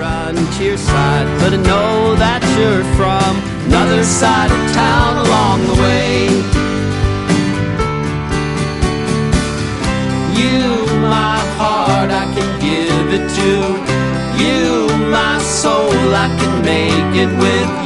run to your side, but I know that you're from another side of town along the way. You, my heart, I can give it to. You, my soul, I can make it with.